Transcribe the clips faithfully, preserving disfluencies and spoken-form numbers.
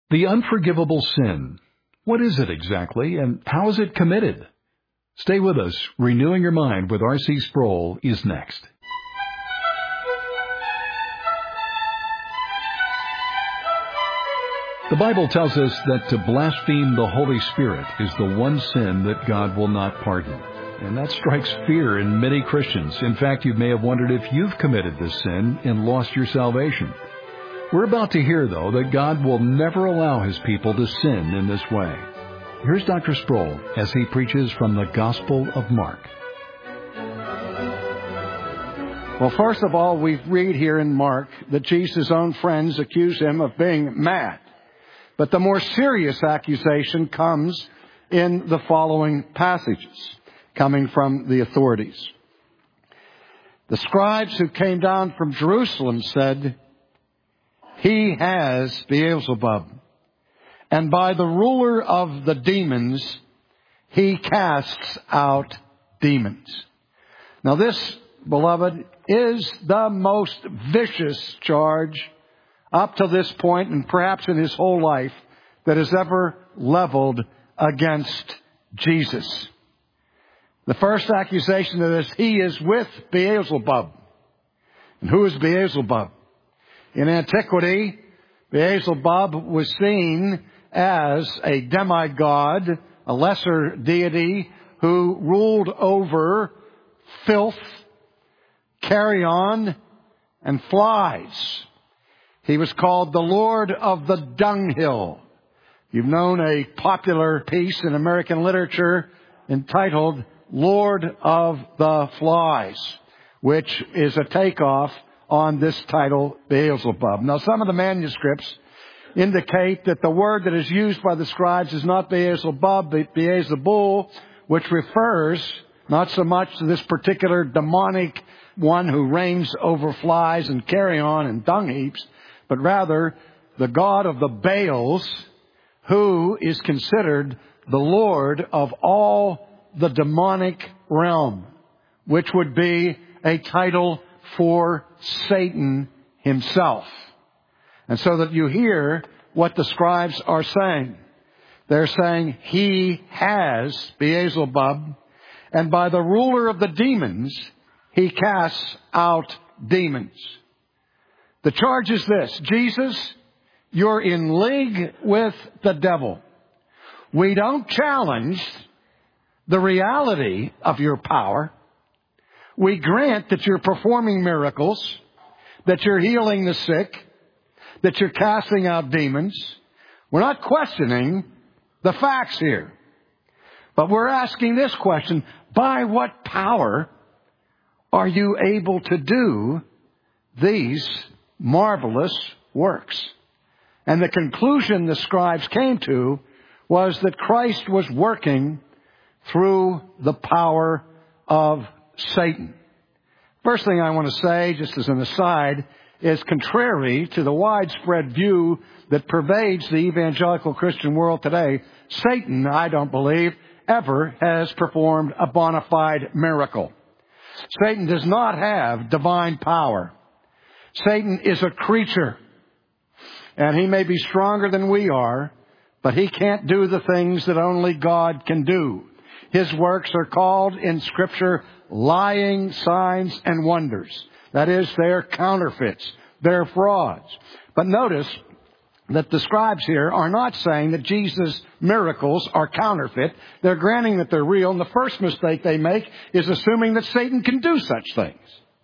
The unforgivable sin. What is it exactly, and how is it committed? Stay with us. Renewing Your Mind with R C Sproul is next. The Bible tells us that to blaspheme the Holy Spirit is the one sin that God will not pardon. And that strikes fear in many Christians. In fact, you may have wondered if you've committed this sin and lost your salvation. We're about to hear, though, that God will never allow His people to sin in this way. Here's Doctor Sproul as he preaches from the Gospel of Mark. Well, first of all, we read here in Mark that Jesus' own friends accuse him of being mad. But the more serious accusation comes in the following passages, coming from the authorities. The scribes who came down from Jerusalem said, "He has Beelzebub, and by the ruler of the demons, he casts out demons." Now this, beloved, is the most vicious charge up to this point, and perhaps in his whole life, that is ever leveled against Jesus. The first accusation is, he is with Beelzebub. And who is Beelzebub? In antiquity, Beelzebub was seen as a demigod, a lesser deity who ruled over filth, carrion, and flies. He was called the Lord of the Dunghill. You've known a popular piece in American literature entitled Lord of the Flies, which is a takeoff on this title, Beelzebub. Now, some of the manuscripts indicate that the word that is used by the scribes is not Beelzebub, but Beelzebul, which refers not so much to this particular demonic one who reigns over flies and carrion and dung heaps, but rather the god of the Baals, who is considered the Lord of all the demonic realm, which would be a title for Satan himself. And so that you hear what the scribes are saying. They're saying, he has Beelzebub, and by the ruler of the demons, he casts out demons. The charge is this: Jesus, you're in league with the devil. We don't challenge the reality of your power. We grant that you're performing miracles, that you're healing the sick, that you're casting out demons. We're not questioning the facts here. But we're asking this question: by what power are you able to do these marvelous works? And the conclusion the scribes came to was that Christ was working through the power of Satan. First thing I want to say, just as an aside, is contrary to the widespread view that pervades the evangelical Christian world today, Satan, I don't believe, ever has performed a bona fide miracle. Satan does not have divine power. Satan is a creature, and he may be stronger than we are, but he can't do the things that only God can do. His works are called in Scripture lying signs and wonders. That is, they're counterfeits. They're frauds. But notice that the scribes here are not saying that Jesus' miracles are counterfeit. They're granting that they're real. And the first mistake they make is assuming that Satan can do such things.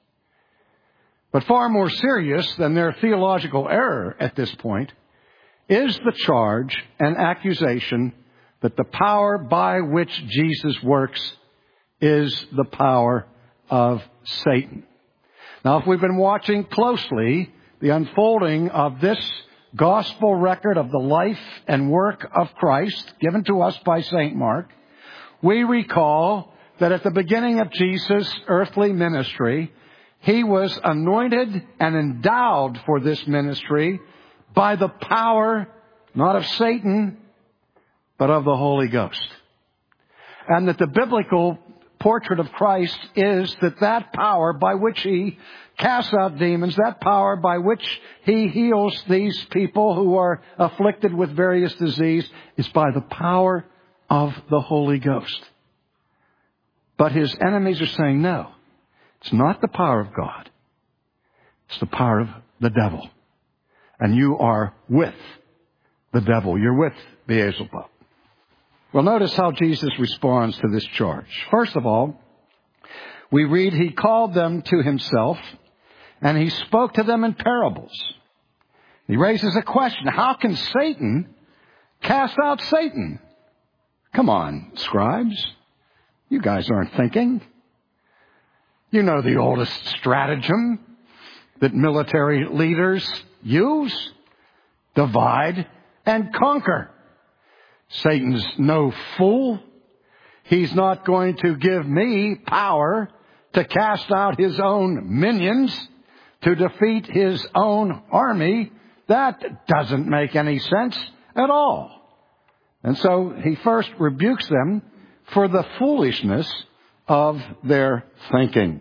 But far more serious than their theological error at this point is the charge and accusation that the power by which Jesus works is the power of Satan. Now, if we've been watching closely the unfolding of this gospel record of the life and work of Christ given to us by Saint Mark, we recall that at the beginning of Jesus' earthly ministry, he was anointed and endowed for this ministry by the power, not of Satan, but of the Holy Ghost. And that the biblical portrait of Christ is that that power by which he casts out demons, that power by which he heals these people who are afflicted with various disease, is by the power of the Holy Ghost. But his enemies are saying, no, it's not the power of God. It's the power of the devil. And you are with the devil. You're with Beelzebub. Well, notice how Jesus responds to this charge. First of all, we read he called them to himself and he spoke to them in parables. He raises a question. How can Satan cast out Satan? Come on, scribes. You guys aren't thinking. You know the oldest stratagem that military leaders use. Divide and conquer. Satan's no fool. He's not going to give me power to cast out his own minions, to defeat his own army. That doesn't make any sense at all. And so he first rebukes them for the foolishness of their thinking.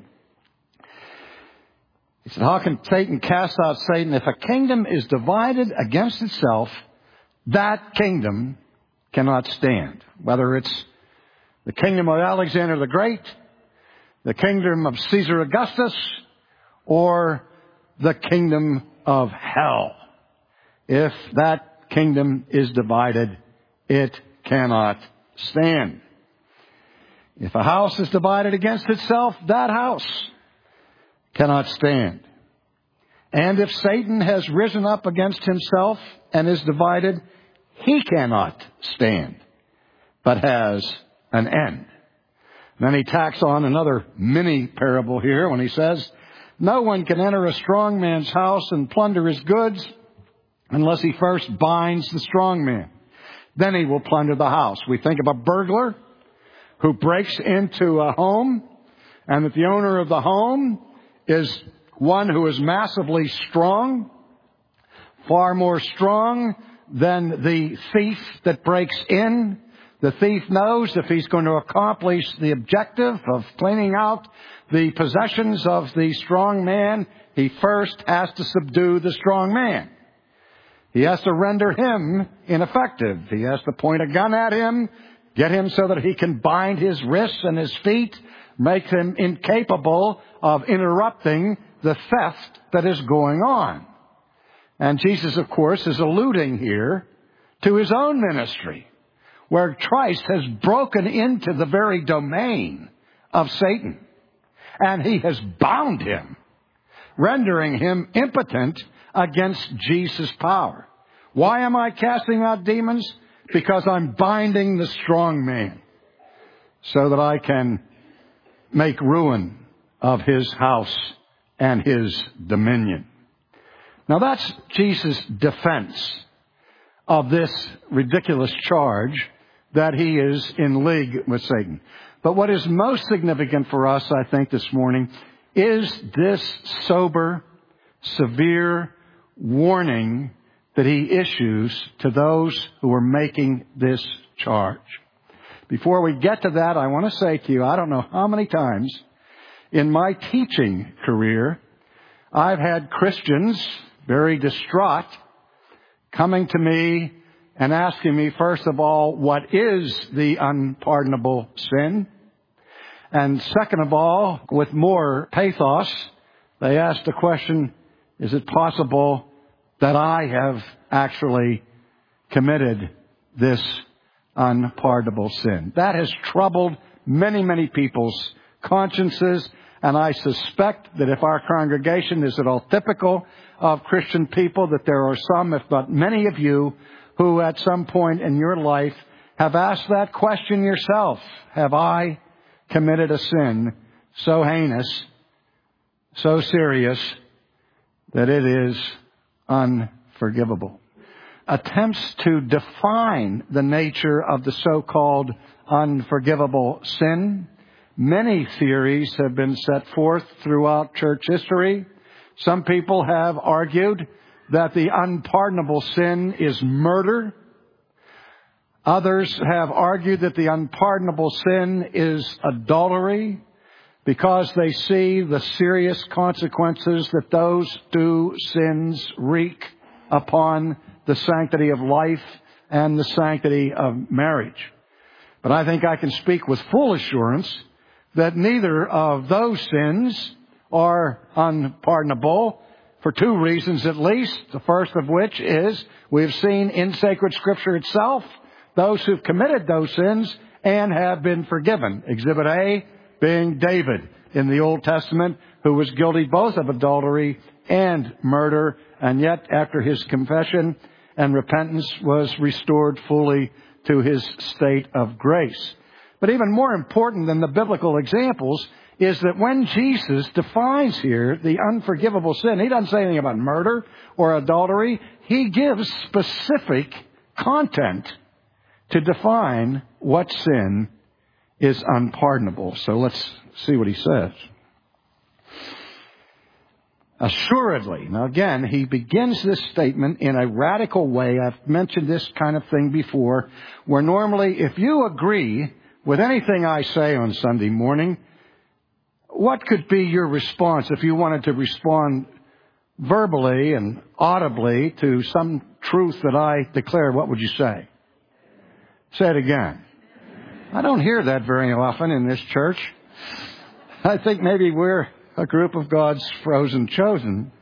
He said, how can Satan cast out Satan? If a kingdom is divided against itself, that kingdom cannot stand. Whether it's the kingdom of Alexander the Great, the kingdom of Caesar Augustus, or the kingdom of hell. If that kingdom is divided, it cannot stand. If a house is divided against itself, that house cannot stand. And if Satan has risen up against himself and is divided, he cannot stand, but has an end. Then he tacks on another mini parable here when he says, no one can enter a strong man's house and plunder his goods unless he first binds the strong man. Then he will plunder the house. We think of a burglar who breaks into a home, and that the owner of the home is one who is massively strong, far more strong than the thief that breaks in. The thief knows if he's going to accomplish the objective of cleaning out the possessions of the strong man, he first has to subdue the strong man. He has to render him ineffective. He has to point a gun at him, get him so that he can bind his wrists and his feet, make him incapable of interrupting the theft that is going on. And Jesus, of course, is alluding here to his own ministry, where Christ has broken into the very domain of Satan, and he has bound him, rendering him impotent against Jesus' power. Why am I casting out demons? Because I'm binding the strong man so that I can make ruin of his house and his dominion. Now that's Jesus' defense of this ridiculous charge that he is in league with Satan. But what is most significant for us, I think, this morning is this sober, severe warning that he issues to those who are making this charge. Before we get to that, I want to say to you, I don't know how many times in my teaching career I've had Christians very distraught coming to me and asking me, first of all, what is the unpardonable sin? And second of all, with more pathos, they asked the question, is it possible that I have actually committed this unpardonable sin? That has troubled many, many people's consciences, and I suspect that if our congregation is at all typical of Christian people, that there are some, if not many of you, who at some point in your life have asked that question yourself. Have I committed a sin so heinous, so serious, that it is unforgivable? Attempts to define the nature of the so-called unforgivable sin. Many theories have been set forth throughout church history. Some people have argued that the unpardonable sin is murder. Others have argued that the unpardonable sin is adultery because they see the serious consequences that those two sins wreak upon the sanctity of life and the sanctity of marriage. But I think I can speak with full assurance that neither of those sins are unpardonable for two reasons at least. The first of which is we've seen in sacred Scripture itself those who've committed those sins and have been forgiven. Exhibit A being David in the Old Testament, who was guilty both of adultery and murder, and yet after his confession and repentance was restored fully to his state of grace. But even more important than the biblical examples is that when Jesus defines here the unforgivable sin, he doesn't say anything about murder or adultery. He gives specific content to define what sin is unpardonable. So let's see what he says. Assuredly. Now again, he begins this statement in a radical way. I've mentioned this kind of thing before, where normally if you agree with anything I say on Sunday morning, what could be your response if you wanted to respond verbally and audibly to some truth that I declare? What would you say? Say it again. I don't hear that very often in this church. I think maybe we're a group of God's frozen chosen.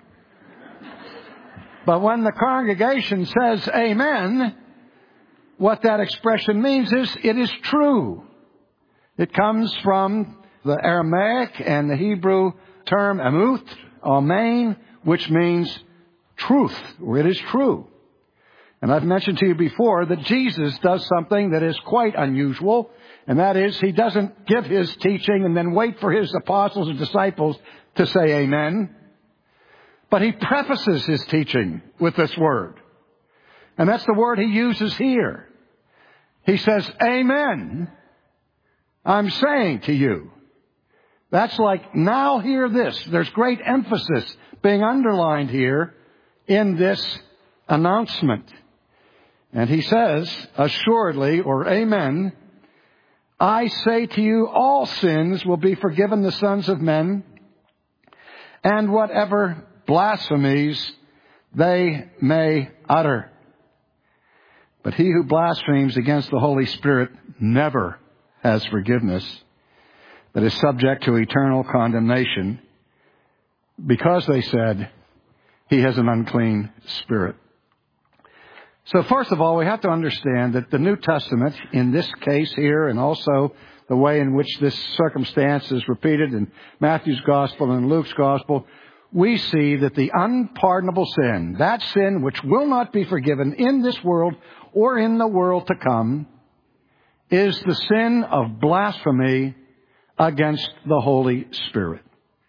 But when the congregation says amen, what that expression means is it is true. It comes from the Aramaic and the Hebrew term amuth, amen, which means truth, or it is true. And I've mentioned to you before that Jesus does something that is quite unusual, and that is he doesn't give his teaching and then wait for his apostles and disciples to say amen, but he prefaces his teaching with this word. And that's the word he uses here. He says, amen, I'm saying to you. That's like, now hear this. There's great emphasis being underlined here in this announcement. And he says, assuredly, or amen, I say to you, all sins will be forgiven the sons of men, and whatever blasphemies they may utter. But he who blasphemes against the Holy Spirit never has forgiveness, but is subject to eternal condemnation, because they said he has an unclean spirit. So first of all, we have to understand that the New Testament, in this case here, and also the way in which this circumstance is repeated in Matthew's Gospel and Luke's Gospel, we see that the unpardonable sin, that sin which will not be forgiven in this world or in the world to come, is the sin of blasphemy against the Holy Spirit.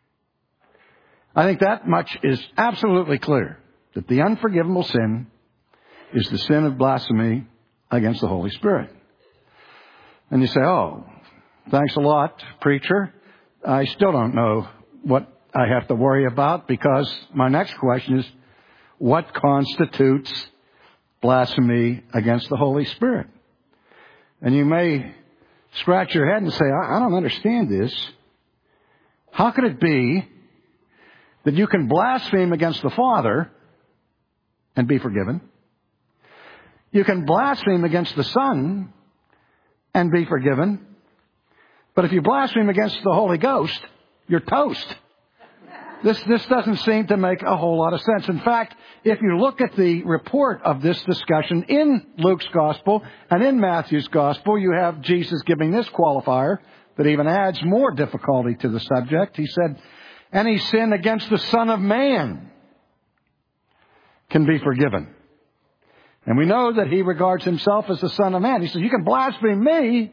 I think that much is absolutely clear, that the unforgivable sin is the sin of blasphemy against the Holy Spirit. And you say, oh, thanks a lot, preacher. I still don't know what I have to worry about, because my next question is, what constitutes blasphemy against the Holy Spirit? And you may scratch your head and say, I don't understand this. How could it be that you can blaspheme against the Father and be forgiven? You can blaspheme against the Son and be forgiven. But if you blaspheme against the Holy Ghost, you're toast. This, this doesn't seem to make a whole lot of sense. In fact, if you look at the report of this discussion in Luke's Gospel and in Matthew's Gospel, you have Jesus giving this qualifier that even adds more difficulty to the subject. He said, any sin against the Son of Man can be forgiven. And we know that he regards himself as the Son of Man. He says, you can blaspheme me,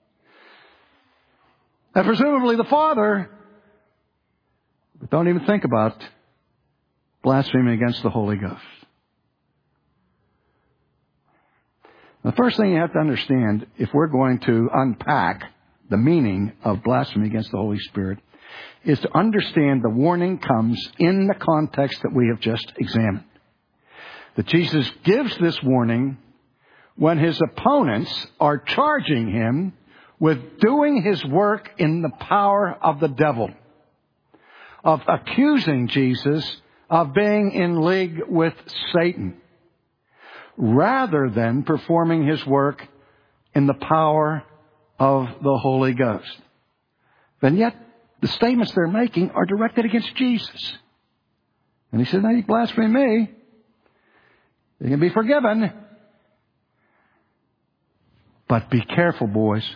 and presumably the Father, but don't even think about blaspheming against the Holy Ghost. The first thing you have to understand, if we're going to unpack the meaning of blasphemy against the Holy Spirit, is to understand the warning comes in the context that we have just examined. That Jesus gives this warning when his opponents are charging him with doing his work in the power of the devil, of accusing Jesus of being in league with Satan, rather than performing his work in the power of the Holy Ghost. And yet, the statements they're making are directed against Jesus. And he said, now you blaspheme me, you can be forgiven. But be careful, boys.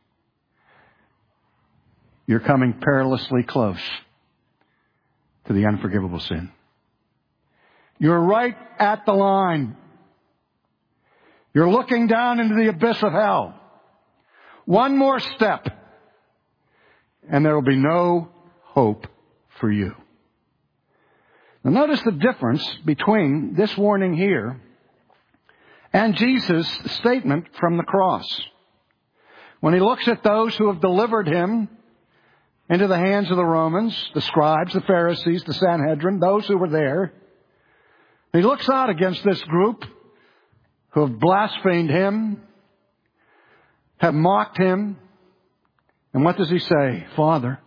You're coming perilously close to the unforgivable sin. You're right at the line. You're looking down into the abyss of hell. One more step, and there will be no hope for you. Now notice the difference between this warning here and Jesus' statement from the cross. When he looks at those who have delivered him into the hands of the Romans, the scribes, the Pharisees, the Sanhedrin, those who were there, he looks out against this group who have blasphemed him, have mocked him, and what does he say? Father,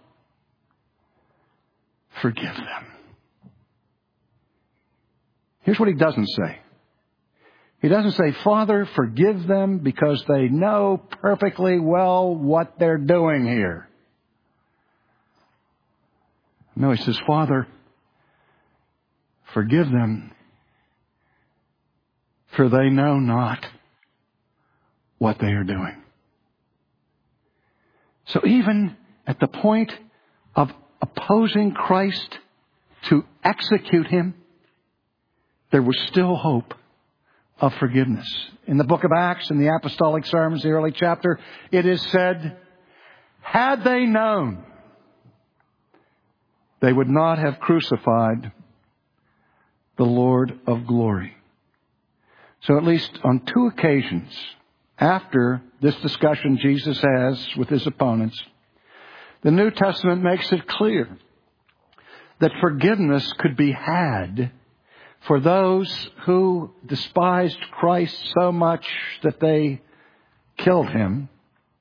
forgive them. Here's what he doesn't say. He doesn't say, Father, forgive them because they know perfectly well what they're doing here. No, he says, Father, forgive them, for they know not what they are doing. So even at the point of opposing Christ to execute him, there was still hope of forgiveness. In the book of Acts, in the apostolic sermons, the early chapter, it is said, had they known, they would not have crucified the Lord of glory. So at least on two occasions, after this discussion Jesus has with his opponents, the New Testament makes it clear that forgiveness could be had for those who despised Christ so much that they killed him,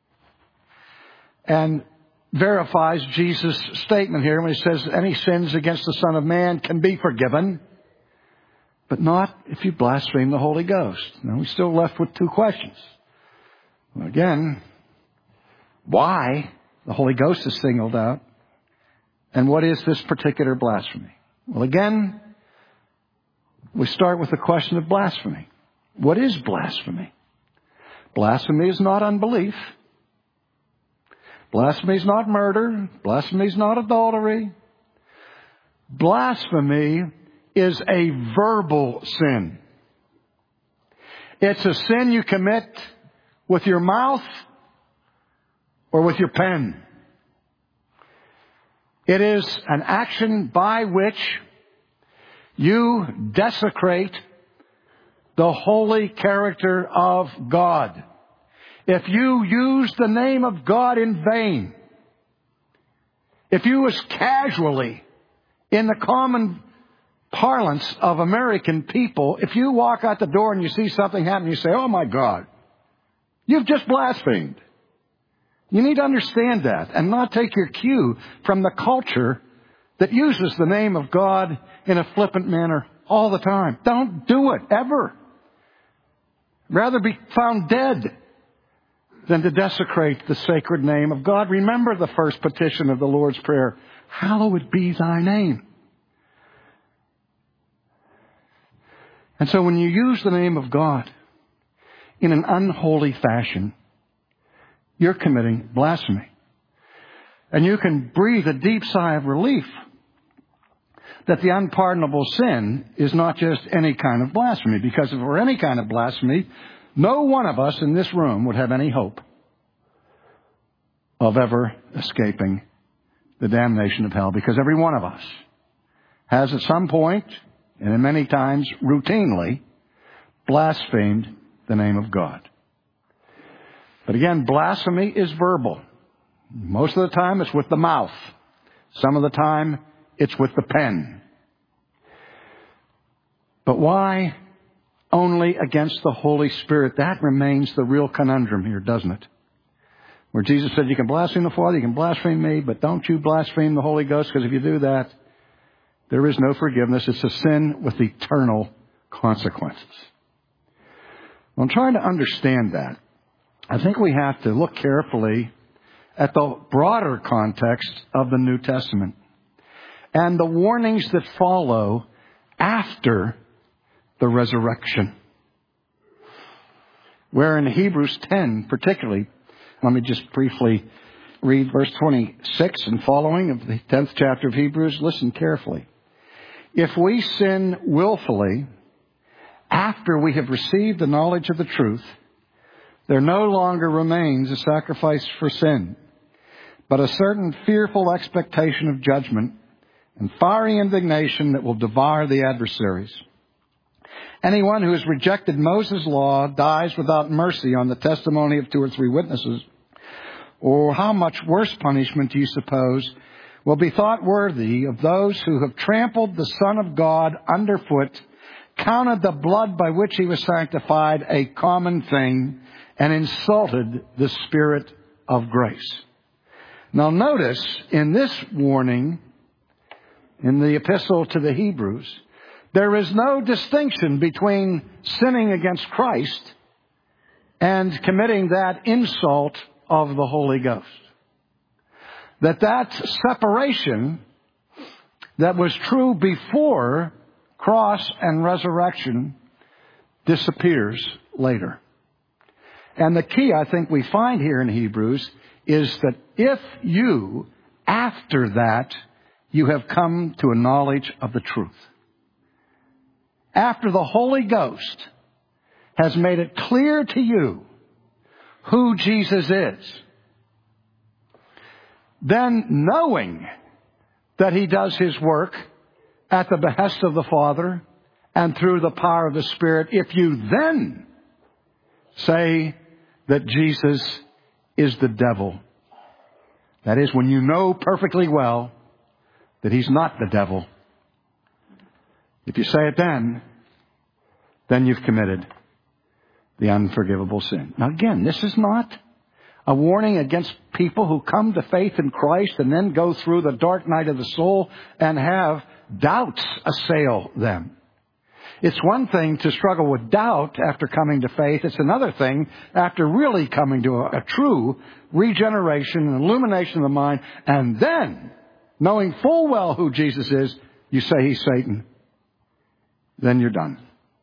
and verifies Jesus' statement here when he says any sins against the Son of Man can be forgiven, but not if you blaspheme the Holy Ghost. Now, we're still left with two questions. Well, again, why the Holy Ghost is singled out, and what is this particular blasphemy? Well, again, we start with the question of blasphemy. What is blasphemy? Blasphemy is not unbelief. Blasphemy is not murder. Blasphemy is not adultery. Blasphemy is a verbal sin. It's a sin you commit with your mouth or with your pen. It is an action by which you desecrate the holy character of God. If you use the name of God in vain, if you as casually, in the common parlance of American people, if you walk out the door and you see something happen, you say, oh my God, you've just blasphemed. You need to understand that and not take your cue from the culture that uses the name of God in a flippant manner all the time. Don't do it, ever. Rather be found dead than to desecrate the sacred name of God. Remember the first petition of the Lord's Prayer. Hallowed be thy name. And so when you use the name of God in an unholy fashion, you're committing blasphemy. And you can breathe a deep sigh of relief that the unpardonable sin is not just any kind of blasphemy. Because if it were any kind of blasphemy, no one of us in this room would have any hope of ever escaping the damnation of hell. Because every one of us has at some point, and many times routinely, blasphemed the name of God. But again, blasphemy is verbal. Most of the time it's with the mouth. Some of the time it's with the pen. But why only against the Holy Spirit. That remains the real conundrum here, doesn't it? Where Jesus said, you can blaspheme the Father, you can blaspheme me, but don't you blaspheme the Holy Ghost, because if you do that, there is no forgiveness. It's a sin with eternal consequences. Well, I'm trying to understand that. I think we have to look carefully at the broader context of the New Testament and the warnings that follow after the resurrection. Where in Hebrews ten particularly, let me just briefly read verse twenty-six and following of the tenth chapter of Hebrews. Listen carefully. If we sin willfully after we have received the knowledge of the truth, there no longer remains a sacrifice for sin, but a certain fearful expectation of judgment and fiery indignation that will devour the adversaries. Anyone who has rejected Moses' law dies without mercy on the testimony of two or three witnesses. Or how much worse punishment, do you suppose, will be thought worthy of those who have trampled the Son of God underfoot, counted the blood by which he was sanctified a common thing, and insulted the Spirit of grace? Now notice in this warning, in the epistle to the Hebrews, there is no distinction between sinning against Christ and committing that insult of the Holy Ghost. That that separation that was true before cross and resurrection disappears later. And the key, I think, we find here in Hebrews is that if you, after that, you have come to a knowledge of the truth, after the Holy Ghost has made it clear to you who Jesus is, then knowing that he does his work at the behest of the Father and through the power of the Spirit, if you then say that Jesus is the devil, that is, when you know perfectly well that he's not the devil, if you say it then, then you've committed the unforgivable sin. Now again, this is not a warning against people who come to faith in Christ and then go through the dark night of the soul and have doubts assail them. It's one thing to struggle with doubt after coming to faith. It's another thing after really coming to a, a true regeneration and illumination of the mind, and then, knowing full well who Jesus is, you say he's Satan. Then you're done.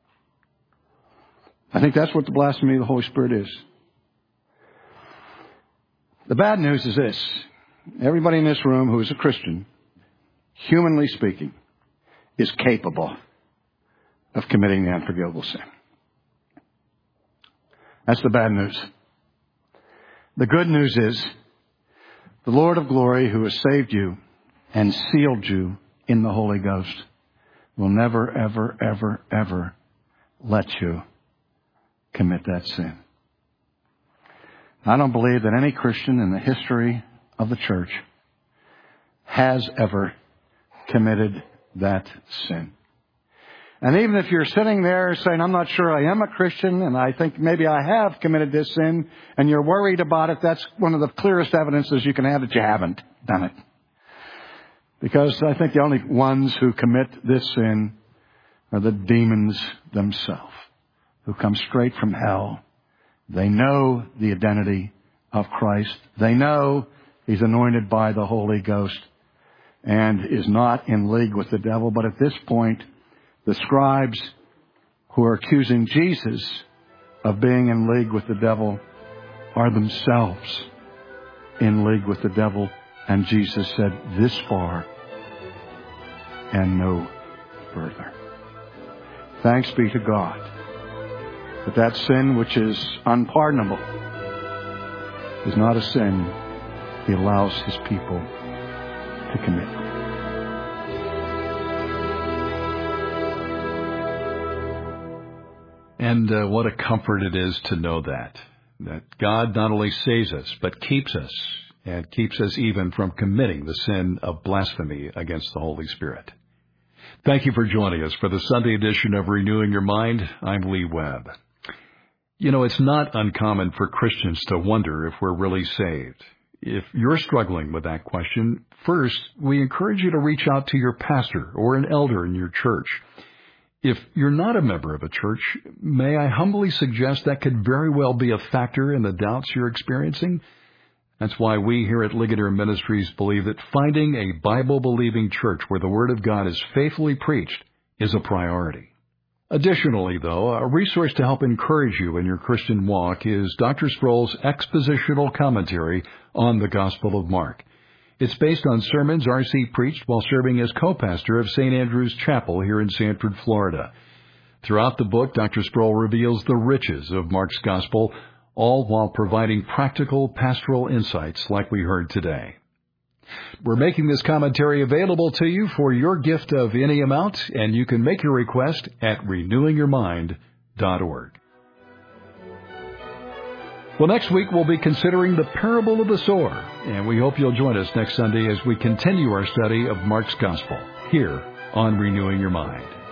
I think that's what the blasphemy of the Holy Spirit is. The bad news is this. Everybody in this room who is a Christian, humanly speaking, is capable of committing the unforgivable sin. That's the bad news. The good news is the Lord of glory, who has saved you and sealed you in the Holy Ghost, will never, ever, ever, ever let you commit that sin. I don't believe that any Christian in the history of the church has ever committed that sin. And even if you're sitting there saying, I'm not sure I am a Christian, and I think maybe I have committed this sin, and you're worried about it, that's one of the clearest evidences you can have that you haven't done it. Because I think the only ones who commit this sin are the demons themselves, who come straight from hell. They know the identity of Christ. They know he's anointed by the Holy Ghost and is not in league with the devil. But at this point, the scribes who are accusing Jesus of being in league with the devil are themselves in league with the devil. And Jesus said, this far and no further. Thanks be to God that that sin which is unpardonable is not a sin he allows his people to commit. And uh, what a comfort it is to know that, that God not only saves us, but keeps us, and keeps us even from committing the sin of blasphemy against the Holy Spirit. Thank you for joining us for the Sunday edition of Renewing Your Mind. I'm Lee Webb. You know, it's not uncommon for Christians to wonder if we're really saved. If you're struggling with that question, first, we encourage you to reach out to your pastor or an elder in your church. If you're not a member of a church, may I humbly suggest that could very well be a factor in the doubts you're experiencing? That's why we here at Ligonier Ministries believe that finding a Bible-believing church where the Word of God is faithfully preached is a priority. Additionally, though, a resource to help encourage you in your Christian walk is Doctor Sproul's expositional commentary on the Gospel of Mark. It's based on sermons R C preached while serving as co-pastor of Saint Andrew's Chapel here in Sanford, Florida. Throughout the book, Doctor Sproul reveals the riches of Mark's Gospel, all while providing practical pastoral insights like we heard today. We're making this commentary available to you for your gift of any amount, and you can make your request at renewing your mind dot org. Well, next week we'll be considering the parable of the sower, and we hope you'll join us next Sunday as we continue our study of Mark's Gospel here on Renewing Your Mind.